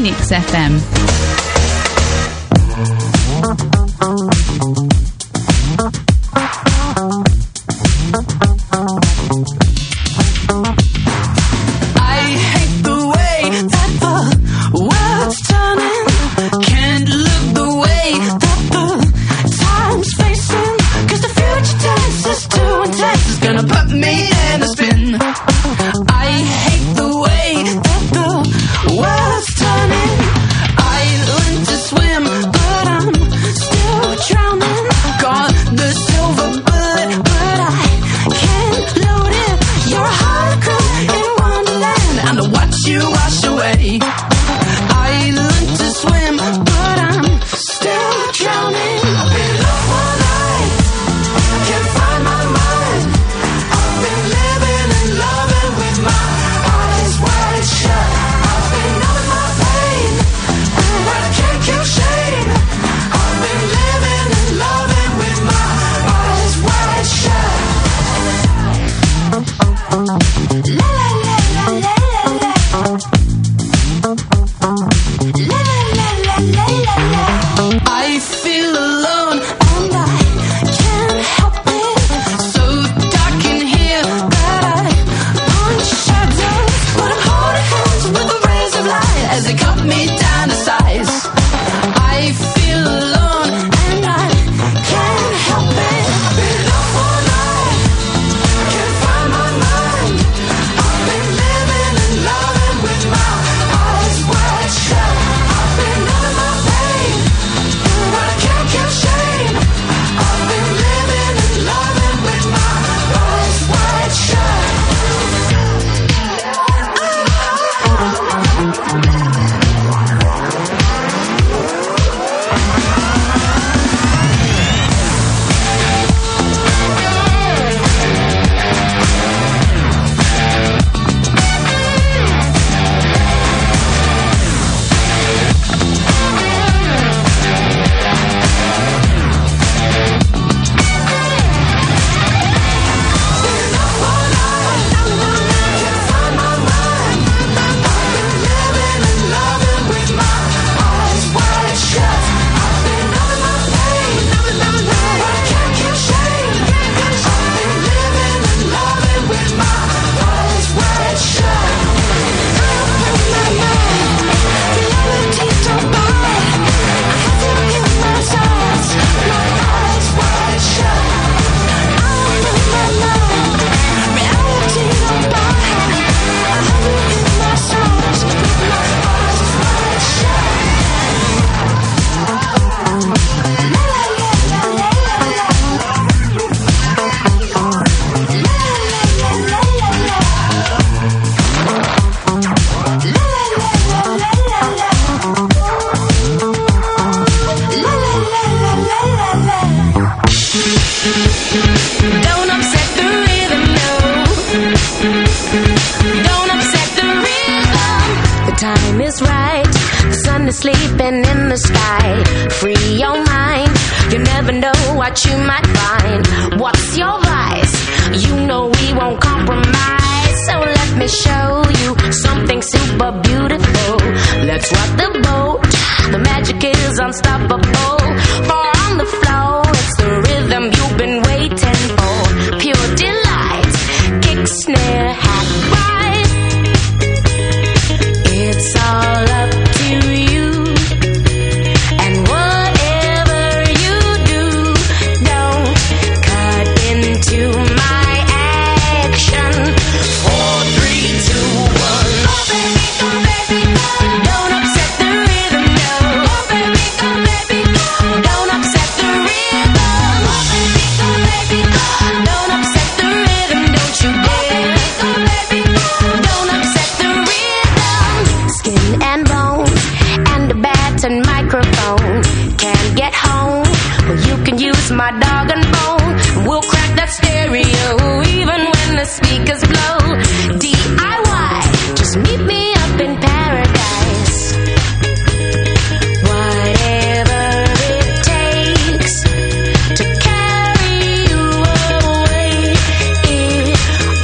Phoenix FM.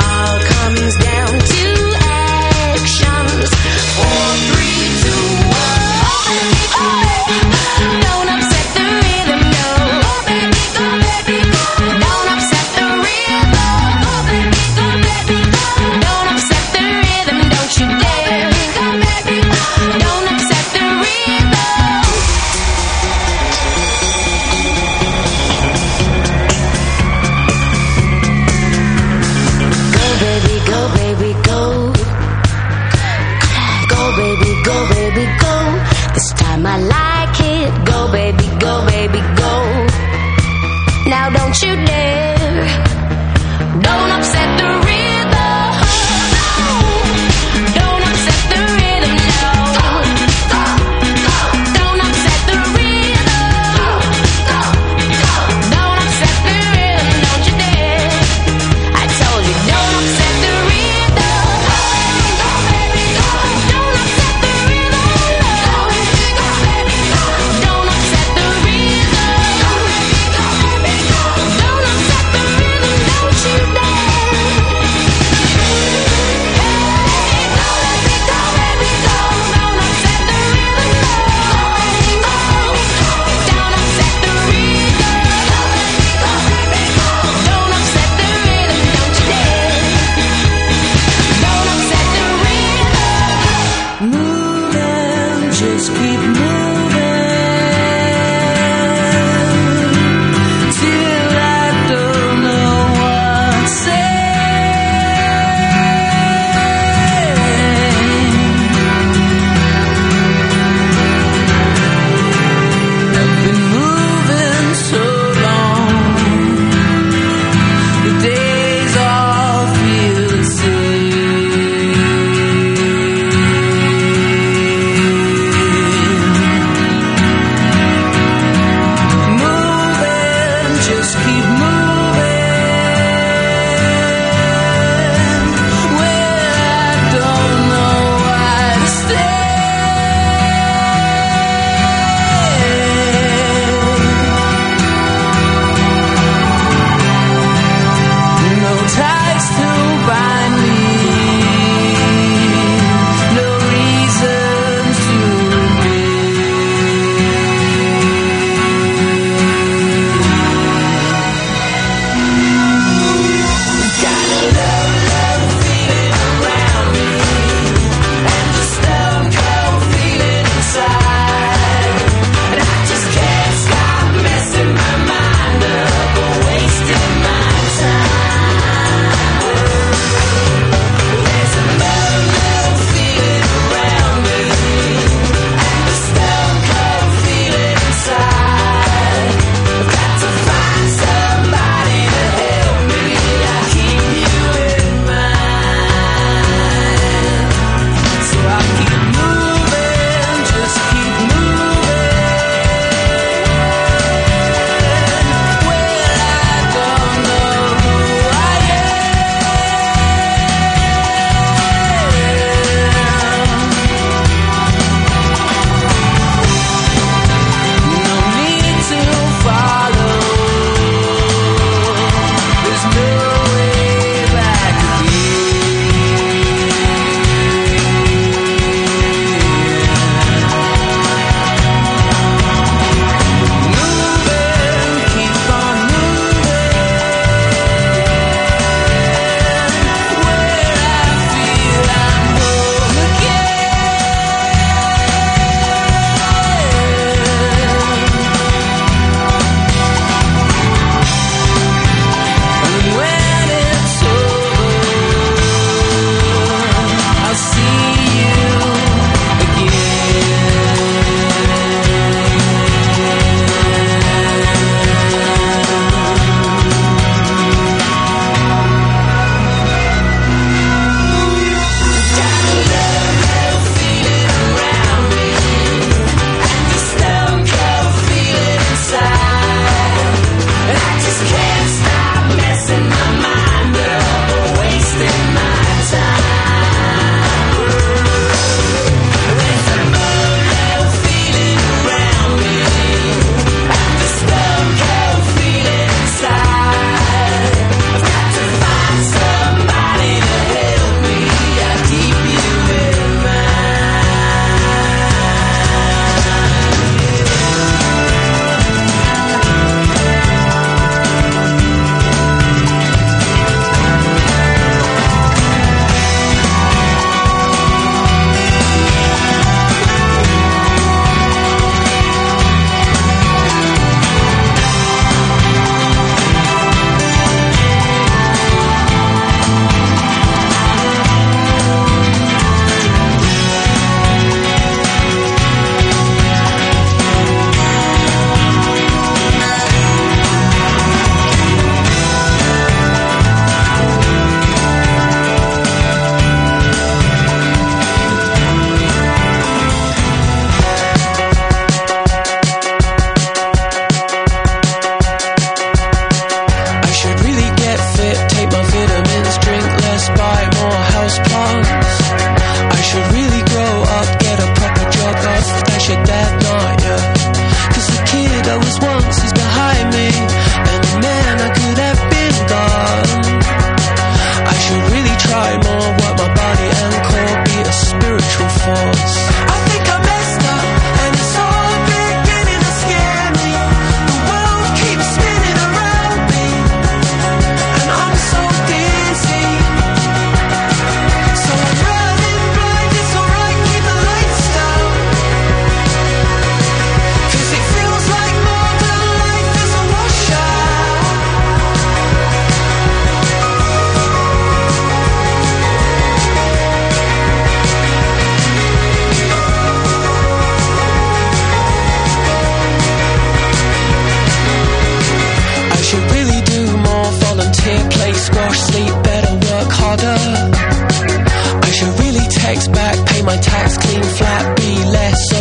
Down to actions. 4, 3, 2, 1. just keep moving till I don't know what to say. I've been moving so long, the days all feel the same.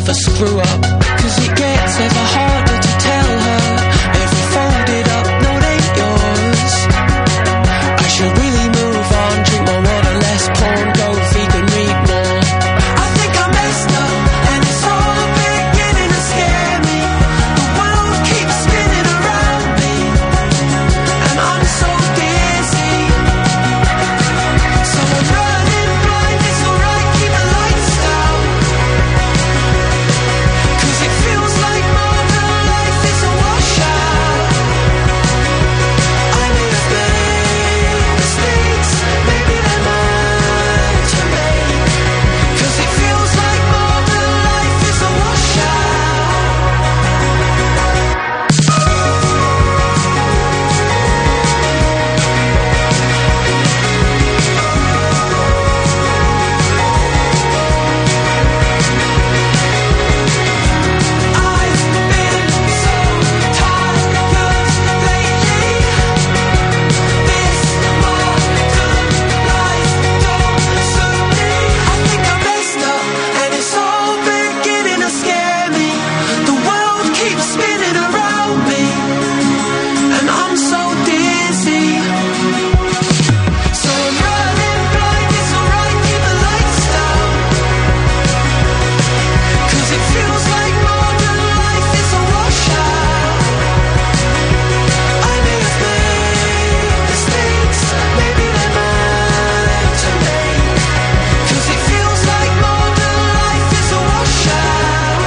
another screw up. Cause it gets ever harder to tell her every folded up note ain't yours. I should really move on, drink more water, less porn, go vegan, read more. I think I messed up and it's all beginning to scare me. The world keeps spinning around me and I'm so dizzy. So I'm running blind, it's alright, keep the lights down. Cause it feels like modern life is a washout. I may have made mistakes, maybe they're mine to make. Cause it feels like modern life is a washout. I've been so tired lately. This modern life don't suit me. I think I messed up and it's all beginning to scare me. The world keeps spinning around me and I'm so dizzy. So I'm running blind, it's alright, keep the lights down. Cause it feels like modern life is a washout. I may have made mistakes, maybe they're mine to make. Cause it feels like modern life is a washout.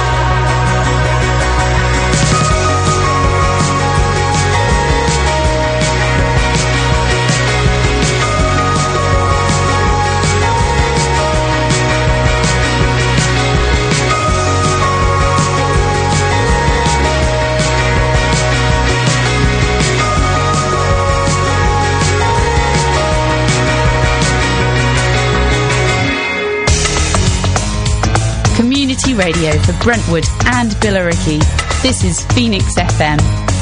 Community radio for Brentwood and Billericay. This is Phoenix FM.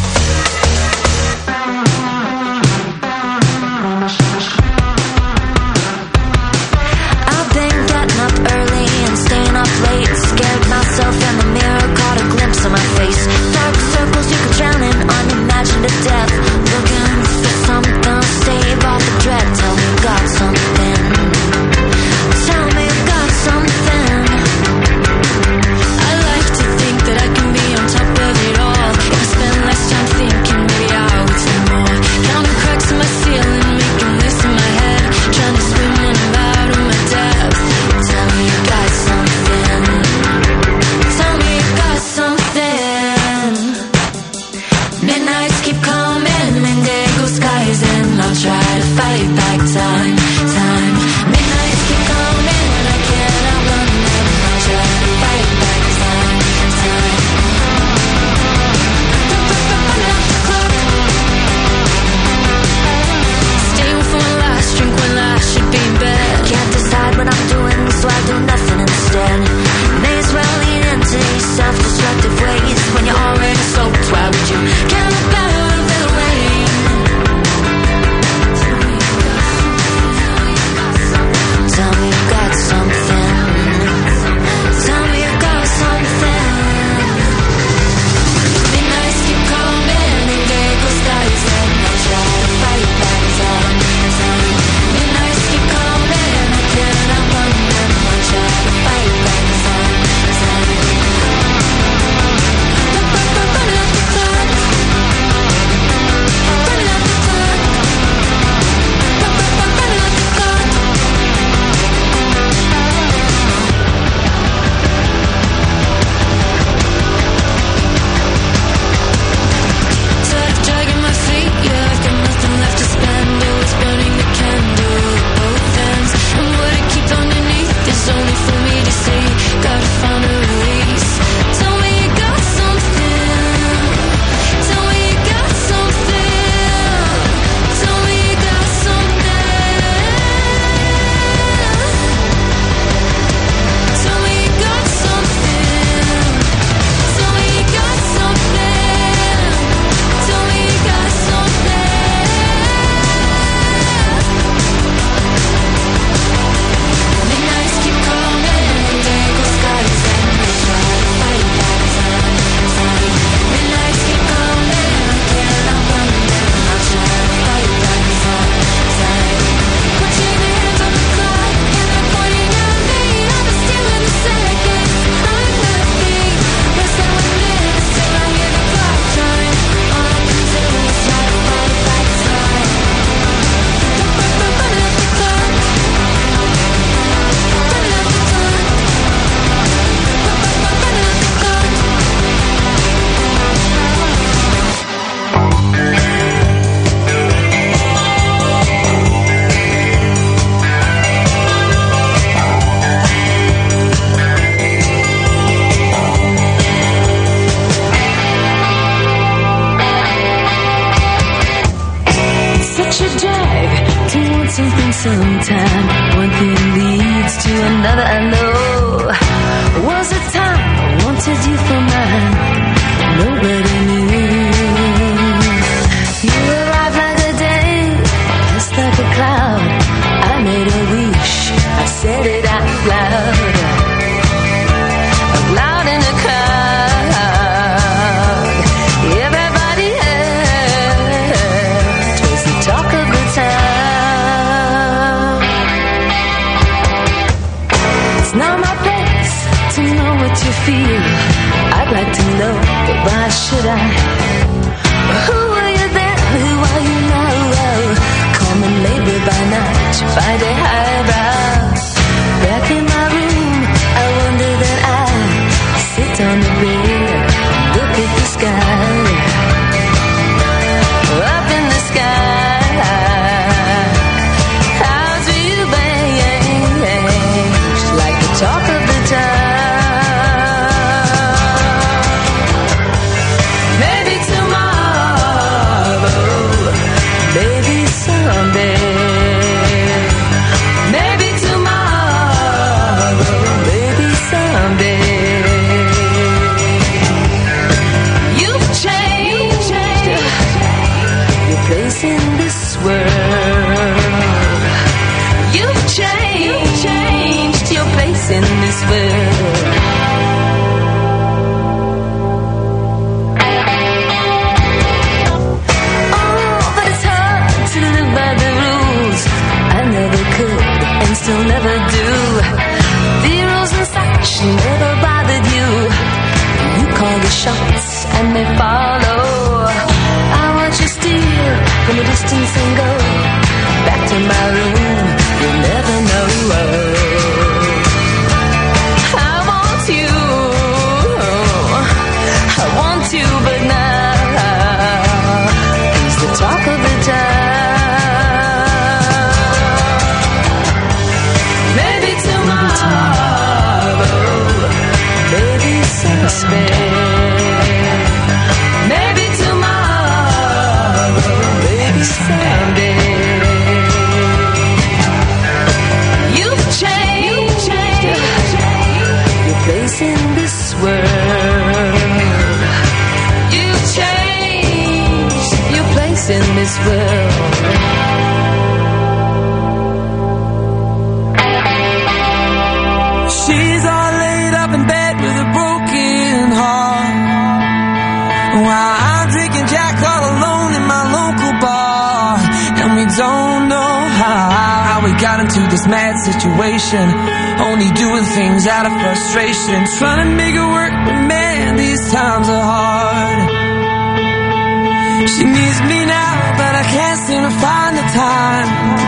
I've been getting up early and staying up late. Scared myself in the mirror, caught a glimpse of my face. Dark circles you could drown in, unimaginative death. Looking for something to stave off the dread. Tell me you got something. Tell me you got something. I like to think that I can be on top of it all. If I spend less time thinking sometime. One thing leads to another, I know. Was it time I wanted you for mine? Nobody knew. You arrived like a day, just like a cloud. I made a wish, I said it out loud. Loud in the crowd, everybody heard. Twas the talk of the town. It's not my place to know what you feel. I'd like to know, but why should I? Who were you then? Who are you now? Common labor by night, you find a highbrow. Back in my room, I wonder that I sit on the bed, look at the sky. Up in the sky, how's you change like the talk of the town? Maybe tomorrow, maybe someday. Maybe tomorrow, maybe someday. You've changed your place in this world. You've changed your place in this world. Oh, but it's hard to live by the rules. I never could and still never do. The rules and such never bothered you. You call the shots and they follow. I watch you steal from a distance and go back to my room. You'll never know. I want you, but now he's the talk of the town. Maybe tomorrow, maybe someday. Maybe tomorrow, maybe someday. You've changed your place in this world. You've changed your place in this world. She's all laid up in bed with a broken heart, while I'm drinking Jack all alone in my local bar. And we don't know how we got into this mad situation, only doing things out of frustration, trying to make it work, but man, these times are hard. She needs me now, but I can't seem to find the time.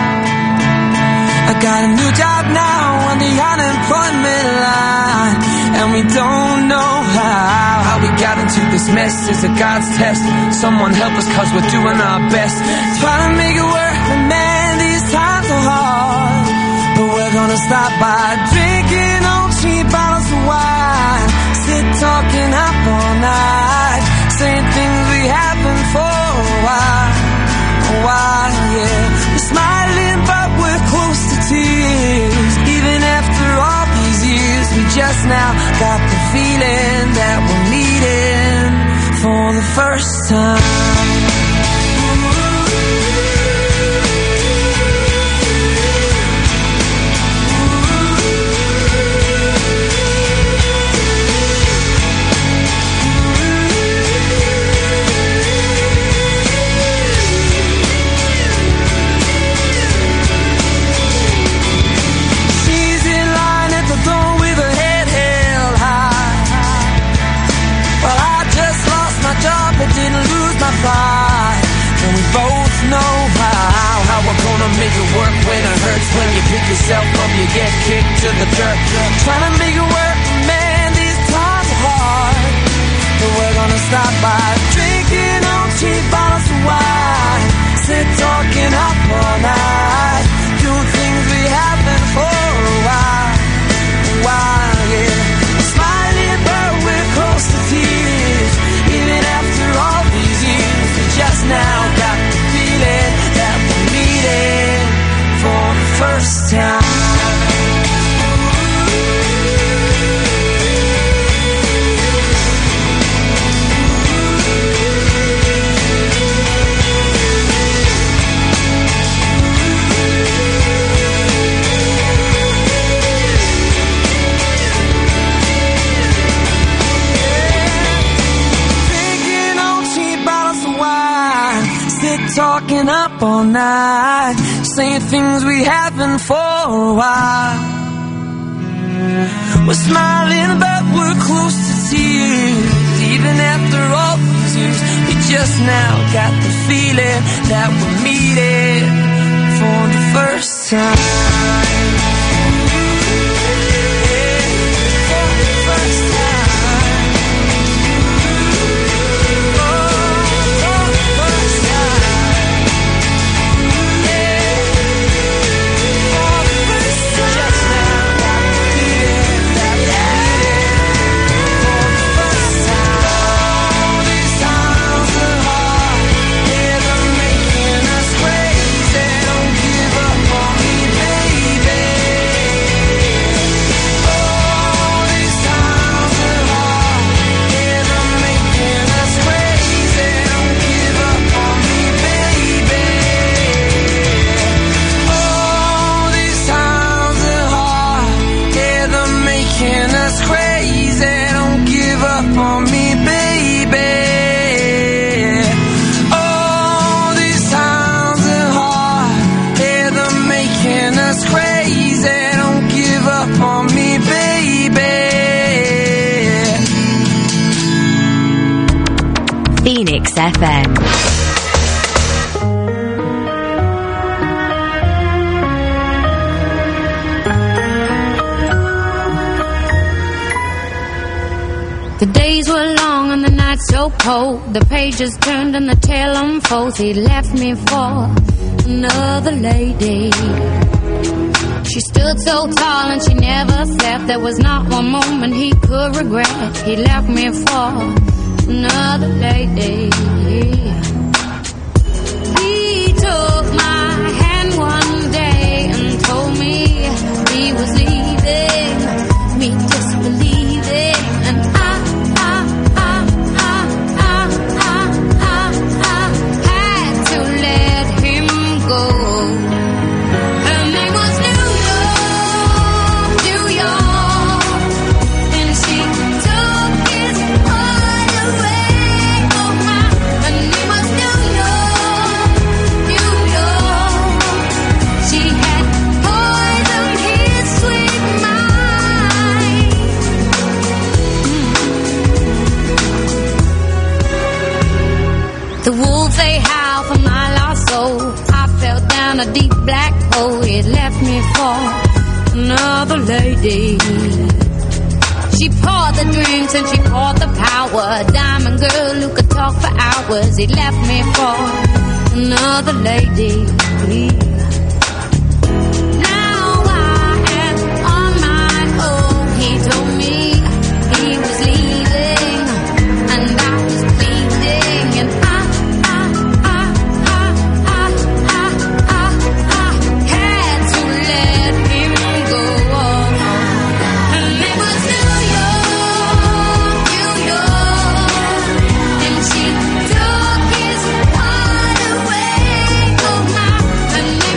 I got a new job now on the unemployment line, and we don't know how we got into this mess. It's a God's test. Someone help us, cause we're doing our best, trying to make it work, but man, these times are hard. But we're gonna stop by drinking on cheap bottles of wine, sit talking up all night, saying things we haven't for a while, yeah. We're smiling but we're close to tears. Even after all these years, we just now got the feeling that we're meeting for the first time. Didn't lose my pride, and we both know how we're gonna make it work when it hurts. When you pick yourself up, you get kicked to the dirt. Trying to make it work, man, these times are hard. But we're gonna stop by drinking on cheap bottles of wine, sit talking up all night, doing things we haven't for a while, yeah. Smiling but we're close to tears. Even after all these years, we just now got the feeling that we're meeting for the staying up all night, saying things we haven't for a while. We're smiling but we're close to tears. Even after all these years, we just now got the feeling that we're meeting for the first time. Phoenix FM. The days were long and the nights so cold. The pages turned and the tale unfolds. He left me for another lady. She stood so tall and she never slept. There was not one moment he could regret. He left me for another lady. He took my hand one day and told me he was leaving, me disbelieving, and I had to let him go. Her name was New York, and she took his heart away. Oh my, her name was New York. She had poisoned his sweet mind. The wolves they howl for my lost soul. I fell down a deep black hole. It left me for another lady. She poured the drinks and she poured the power. Diamond girl who could talk for hours. It left me for another lady. Now I am on my own. He told me he was leaving, and I was bleeding, and I had to let him go. Her name was New York, and she took his heart away. Oh my, her name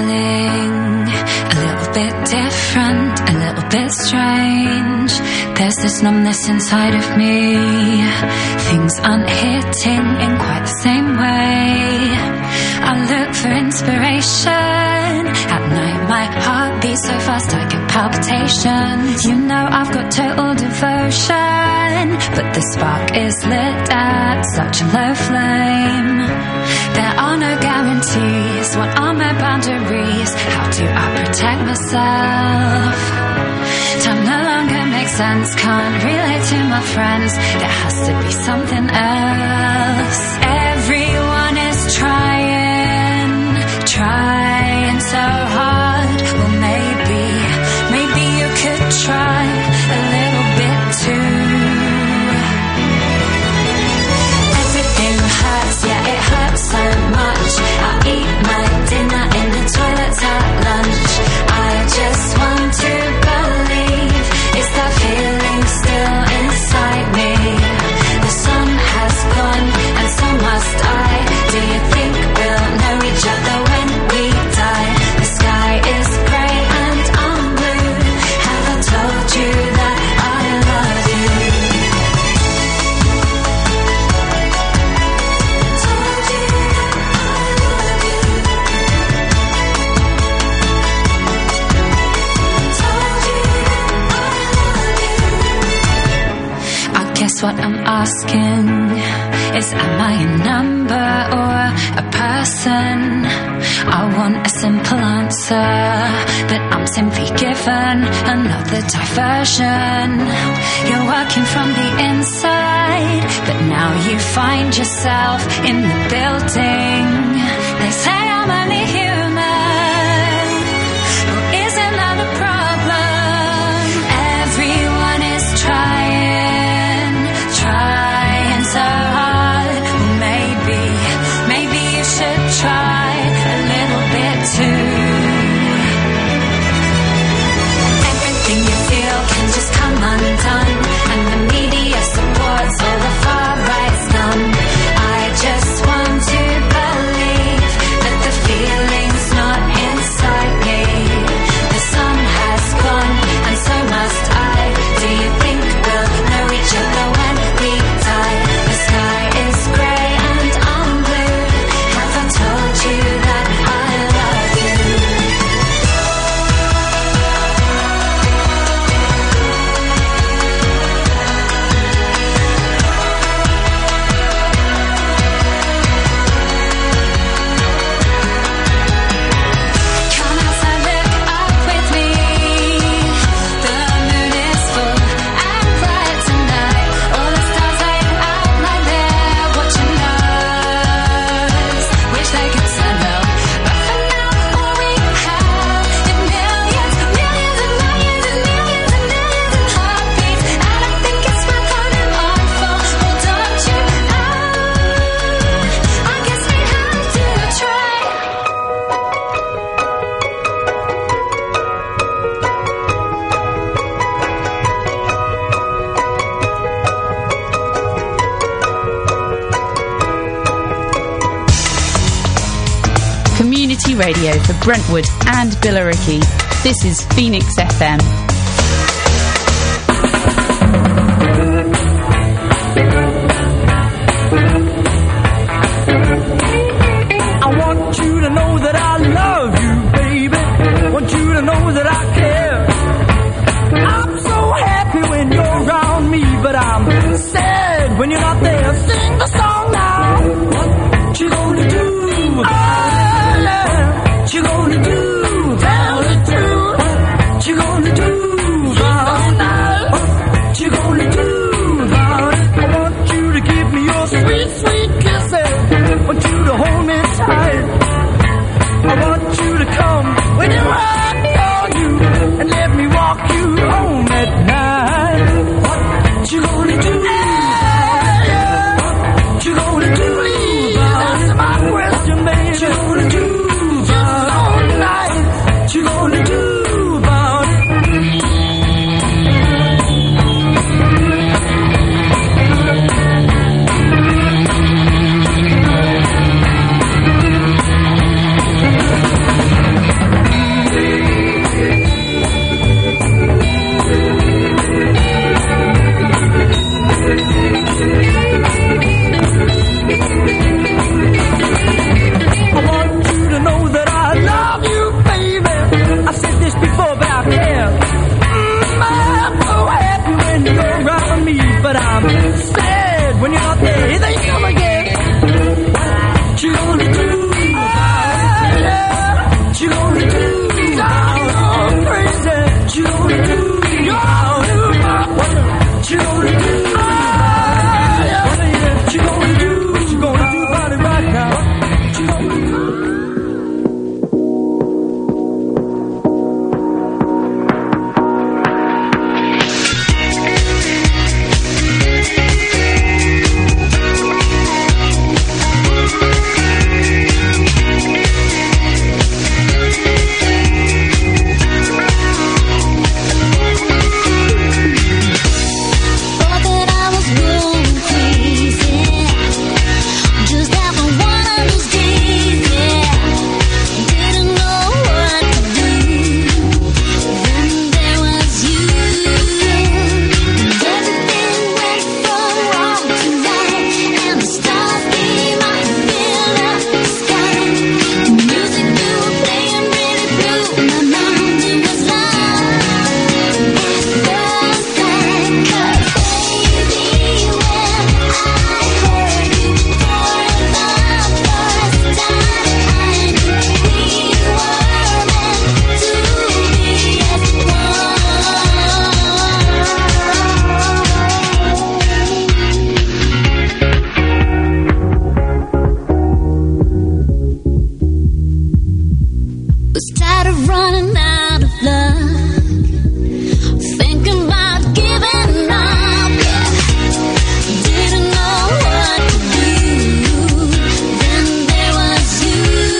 feeling a little bit different, a little bit strange. There's this numbness inside of me. Things aren't hitting in quite the same way. I look for inspiration. At night my heart beats so fast I get palpitations. You know I've got total devotion, but the spark is lit at such a low flame. There are no guarantees. What are my boundaries? How do I protect myself? Time no longer makes sense. Can't relate to my friends. There has to be something else. Everyone is trying so hard. Well, maybe you could try a little bit too. Everything hurts, yeah, it hurts so much. I eat my dinner in the toilets at lunch. I just want to believe, is that feeling still inside me? The sun has gone and so must I. Do you think we'll know each other when we die? The sky is grey and I'm blue. Have I told you that I love you? Told you that I love you. Told you that I love you. I guess what I'm asking is, am I a number or a person? I want a simple answer, but I'm simply given another diversion. You're working from the inside, but now you find yourself in the building. They say I'm only human, but isn't that the problem? Everyone is trying so hard. Maybe you should try a little bit too. Everything you feel can just come undone, and the media supports all the far right's done. I just want to believe that the feeling's not inside me. The sun has gone and so must I. Do you think we'll know each other when we die? The sky is grey and I'm blue. Have I told you that I love you? Come outside, look up with me. The moon is full and bright tonight. All the stars light out like they're watching us. Wish they could stand up, but for now all we have is millions and millions and millions and millions of heartbeats. And I think it's worth holding on for. Well, don't you know? I guess we have to try. Community radio for Brentwood and Billericay. This is Phoenix FM. I want you to know that I love you, baby. I want you to know that I care. I'm so happy when you're around me, but I'm sad when you're not there. Sing the song now. What you gonna do? Oh, yeah. What you gonna do? Tell the truth. What you gonna do? tired of running out of luck, thinking about giving up, yeah. Didn't know what to do, then there was you.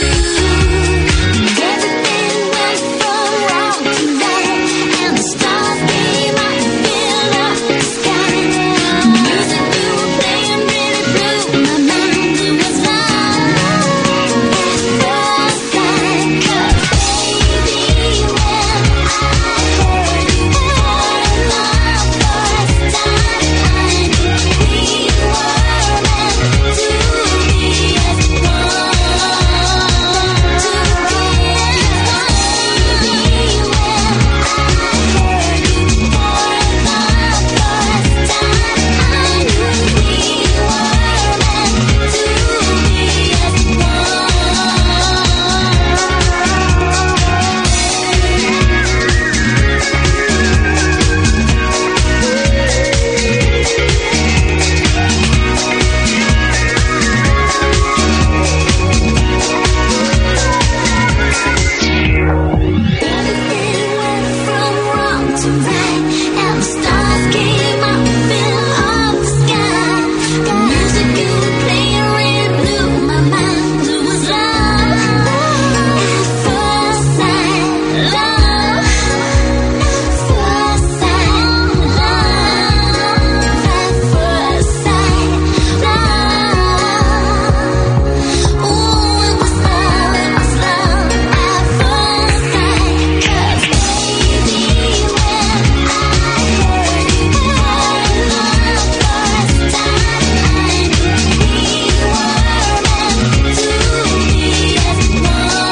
Everything went from wrong to right, and the stars came out and filled up the sky. The music you were playing really blew my mind. It was love at first sight, 'cause baby, when I heard you fall in love first time, I knew we were meant to be as one together. Baby, when I heard you fall in love first time, I knew we were meant to be as one. Everything went from wrong to right, and the stars came out and filled up the sky. The music you were playing really blew my mind. It was love at first sight, love at first sight, love at first sight, love. Ooh, it was love at first sight. 'Cause baby, when I heard you fall in love first time, I knew we were meant to be as one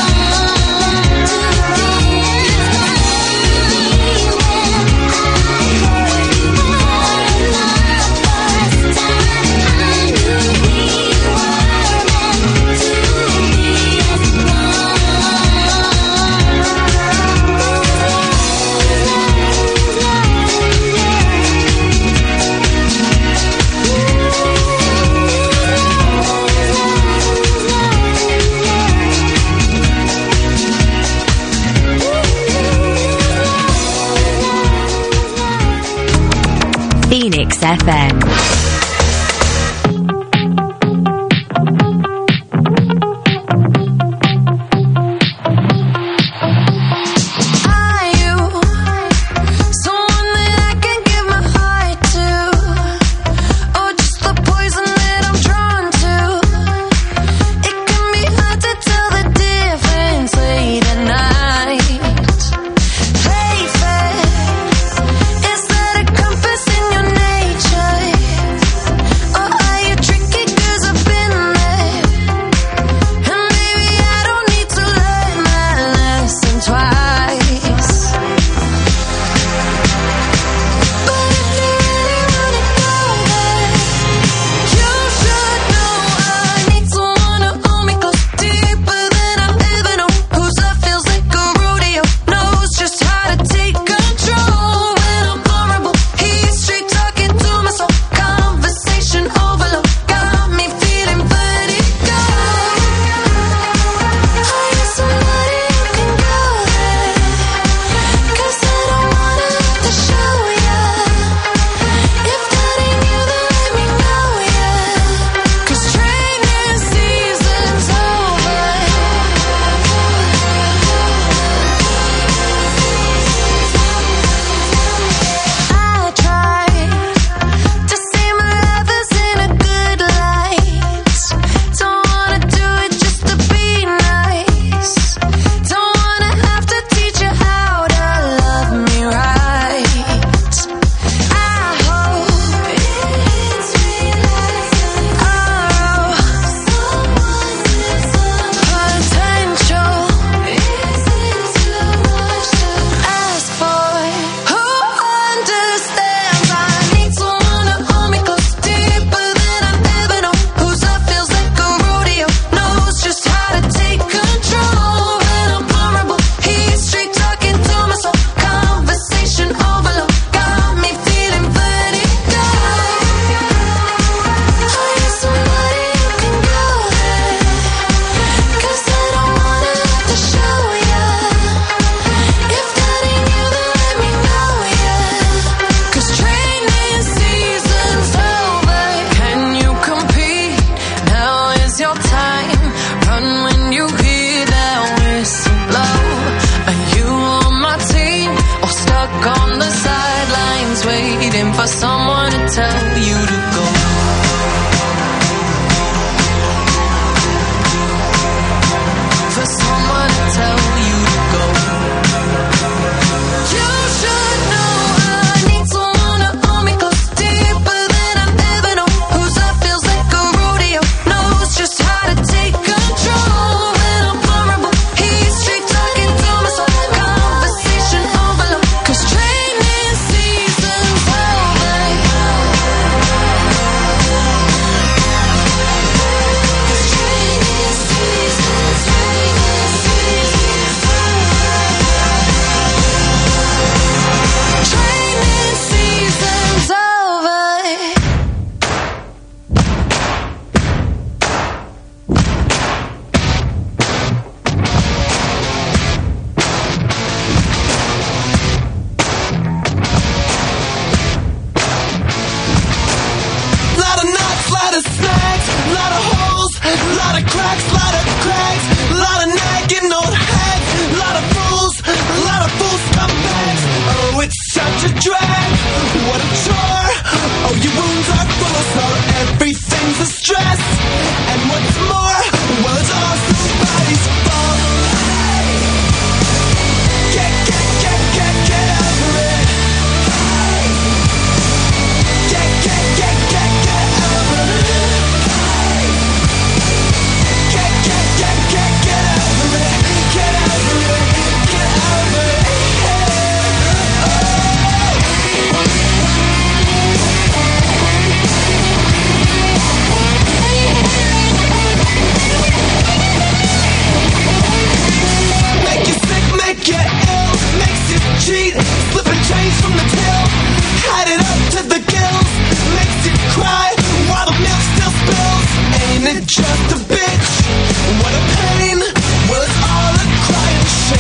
Phoenix FM. Are you someone that I can give my heart to, or just the poison that I'm drawn to? It can be hard to tell the difference late at night. Play fair, is that a compass in your nature?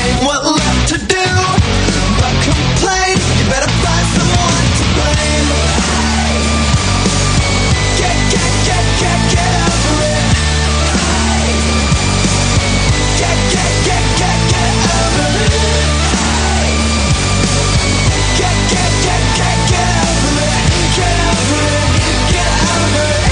ain't what left to do but complain. You better find someone to blame. Get over it. Get over it. Get over it. Get over it. Get over it.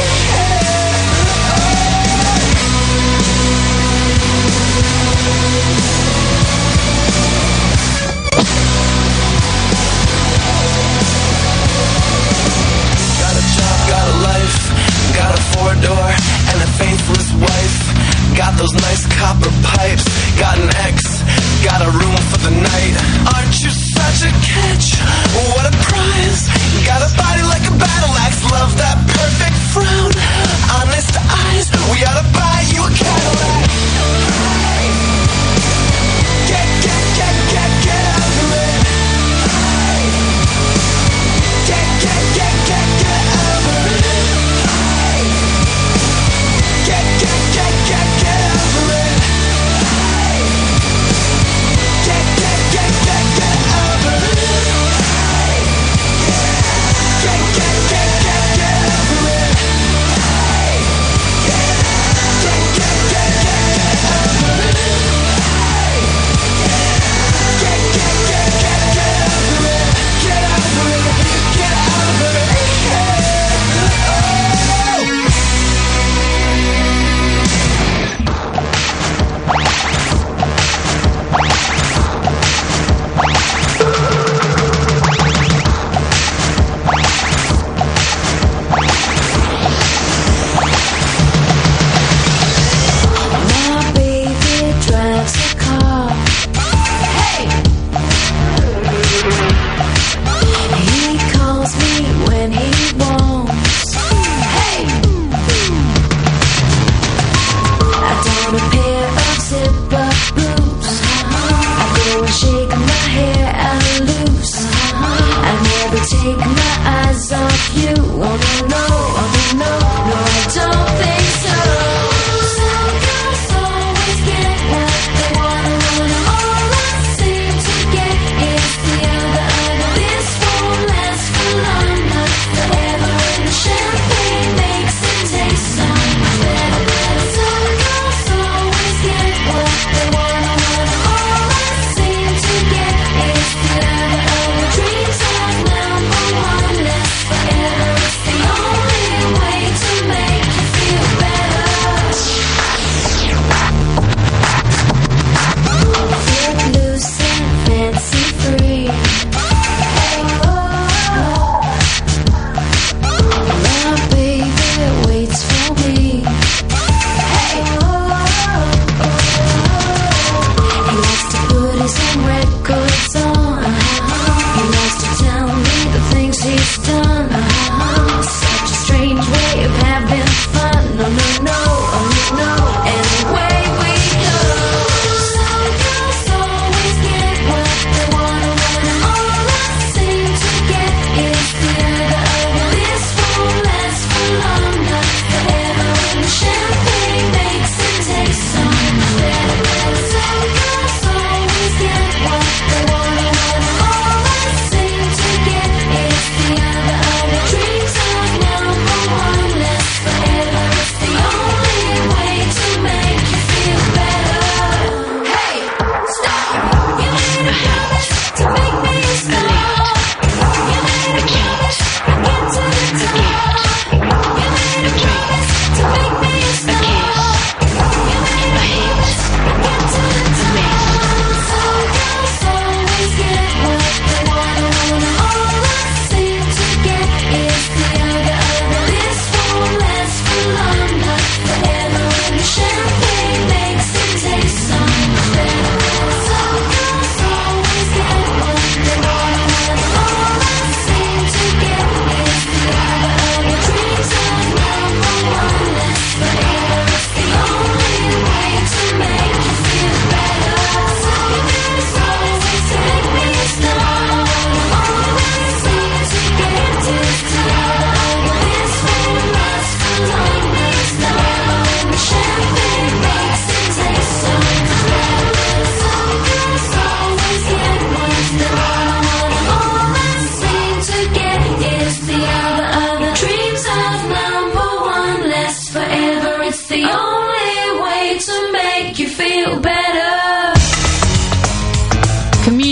Got a job, got a life, got a 4-door and a faithless wife. Got those nice copper pipes, got an ex, got a room for the night. Aren't you such a catch? What a prize. Got a body like a battle axe, love that perfect frown. Honest eyes, we ought to buy you a Cadillac. Get over it. Get over it. Get over it.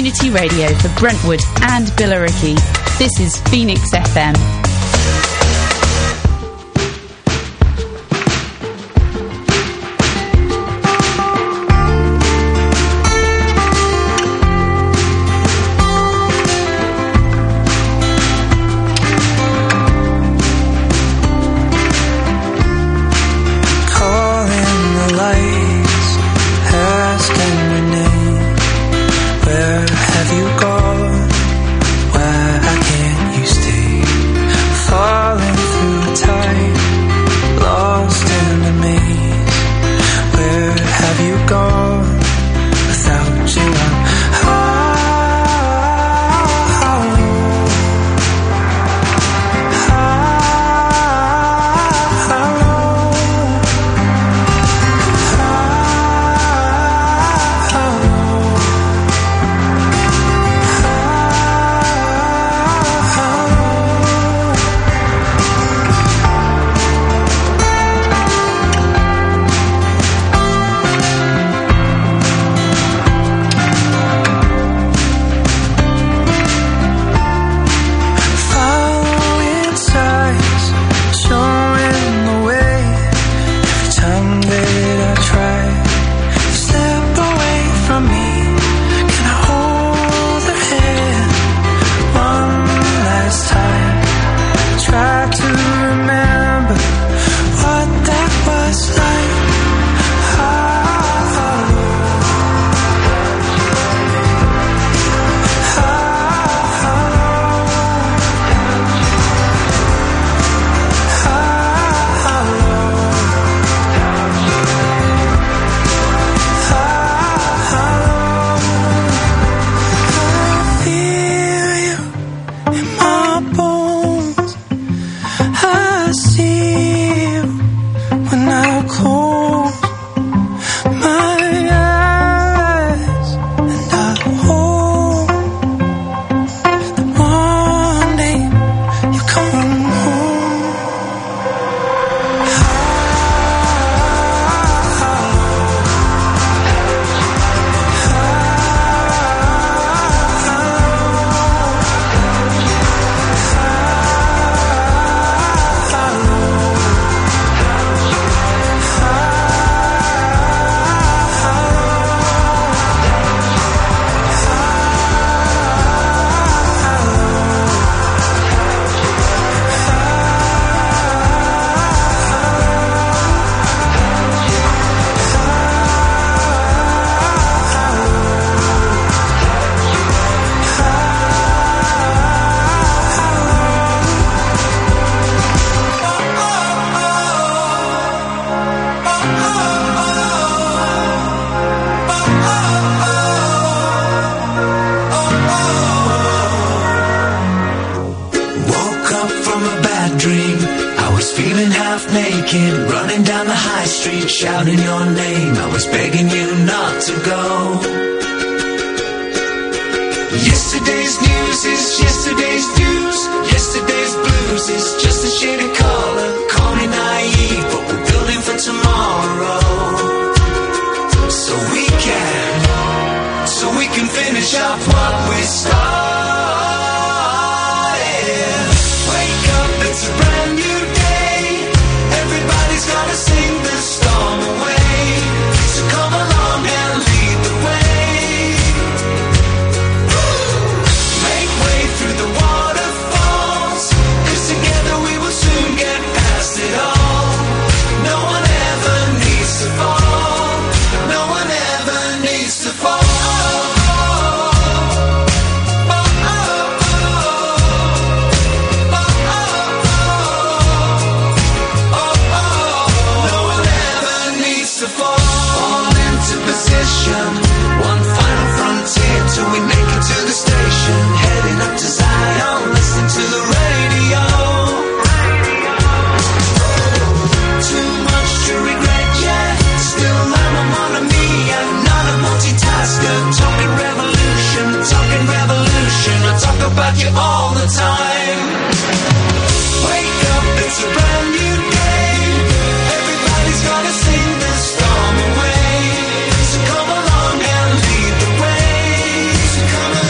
community radio for Brentwood and Billericay. This is Phoenix FM. Shouting your name, I was begging you not to go. Yesterday's news is yesterday's news. Yesterday's blues is just a shade of color. Call me naive, but we're building for tomorrow. So we can finish up what we started. Wake up, it's a brand new day. Everybody's gotta sing the storm away. So come along and lead the way. Make way through the waterfalls, 'cause together we will soon get past it all. No one ever needs to fall. No one ever needs to fall. One final frontier till we make it to the station. Heading up to Zion, listen to the radio. Too much to regret, yeah. Still I'm a mon ami, I'm not a multitasker. Talking revolution, I talk about you all the time. Wake up, it's a brand new day. Everybody's gonna sing this storm away. Come along and lead the way. So come along.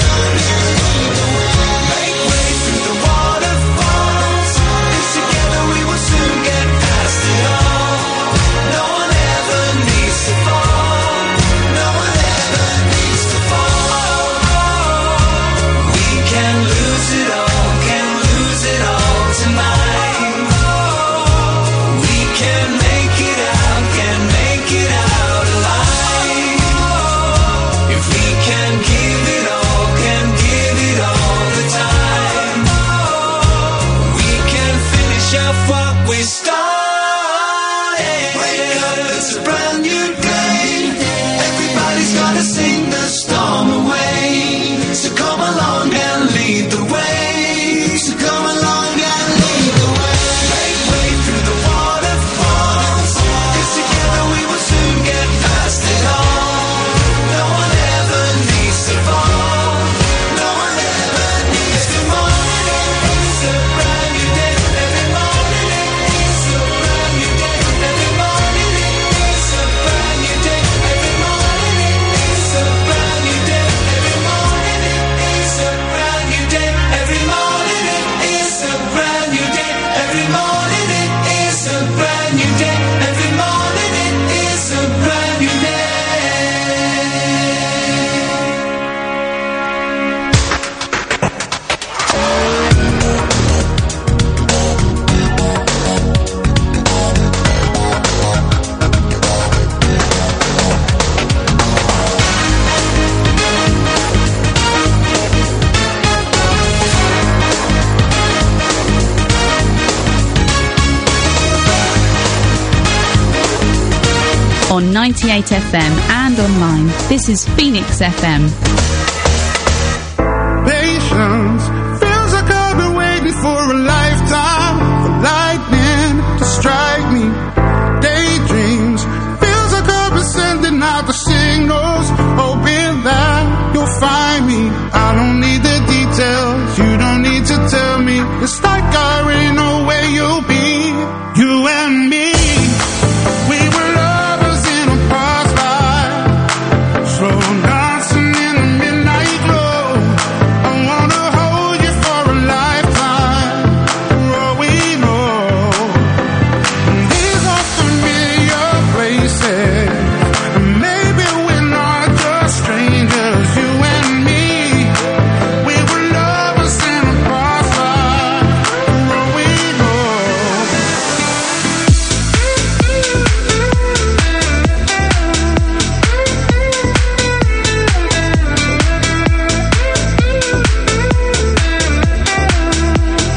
on 98 FM and online. This is Phoenix FM. Patience feels like I've been waiting for a life.